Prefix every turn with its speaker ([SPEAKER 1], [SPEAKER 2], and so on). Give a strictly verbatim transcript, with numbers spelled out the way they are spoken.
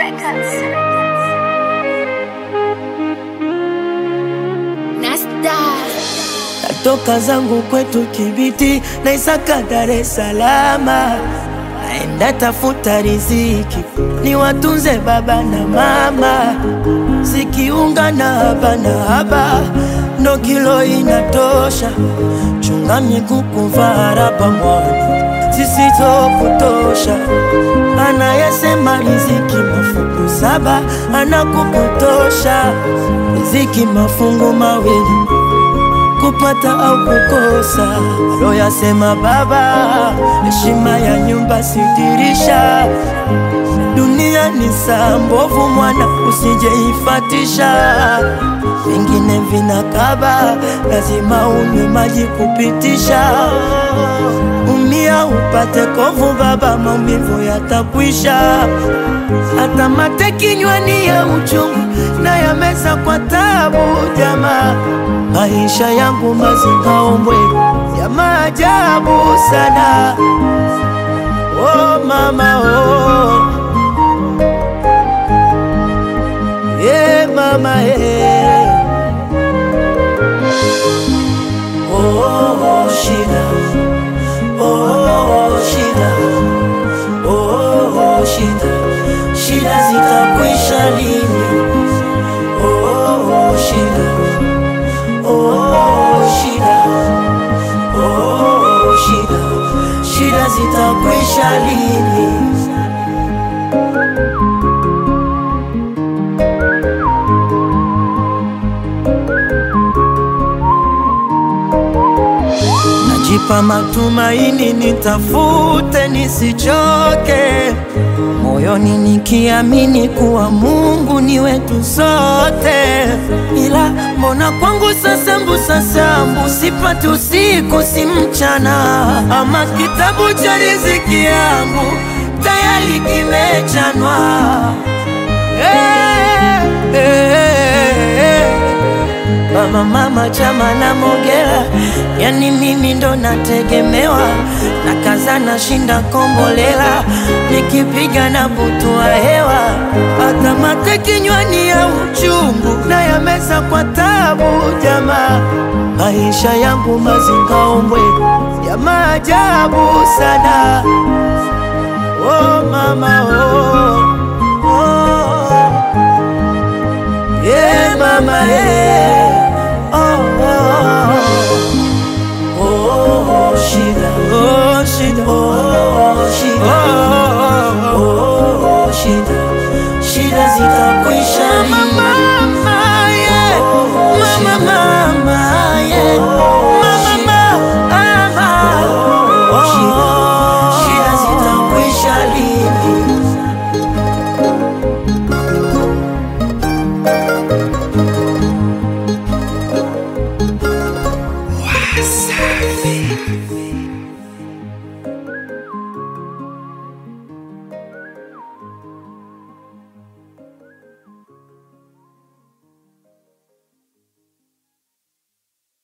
[SPEAKER 1] Records. Nasta.
[SPEAKER 2] Natoka zangu kwetu Kibiti na Isaka Dar es Salaam, naenda tafuta riziki ni watunze baba na mama, sikiunga na haba na haba ndo kilo inatosha, chunga miguu kuvaa raba mwana sisito kutosha. Anayesema riziki mafungu saba anakupotosha, riziki mafungu mawili kupata au kukosa. Aloyasema baba, heshima ya nyumba sidirisha, dunia ni saa mbovu mwana usijeifatisha, vingine vinakaba lazima unywe maji kupitisha. Umia upate kovu baba, maumivu yatakwisha. Hata mate kinywani ya uchungu na ya meza kwa tabu jamaa, maisha yangu mazingaombwe ya maajabu sana. Oh mama oh, yeah mama yeah. Oh, oh shida, oh shida, oh shida, shida zitakwisha lini? Oh shida, oh shida, oh shida, shida zitakwisha lini? Najipa matumaini nitafute nisichoke, moyoni nikiamini kuwa Mungu ni wetu sote. Ila mbona kwangu sasa mbusa sambu, sipati usiku si mchana, ama kitabu cha riziki yangu tayari kimechanwa. Hey, hey, hey. Baba mama chama na Mogera, yani mimi ndo nategemewa, na kaza na shinda kombolela, nikipiga na butua hewa. Hata mate kinywani ya uchungu na ya meza kwa tabu jamaa, maisha yangu mazingaombwe ya maajabu sana. Oh mama oh, oh yeah mama yeah.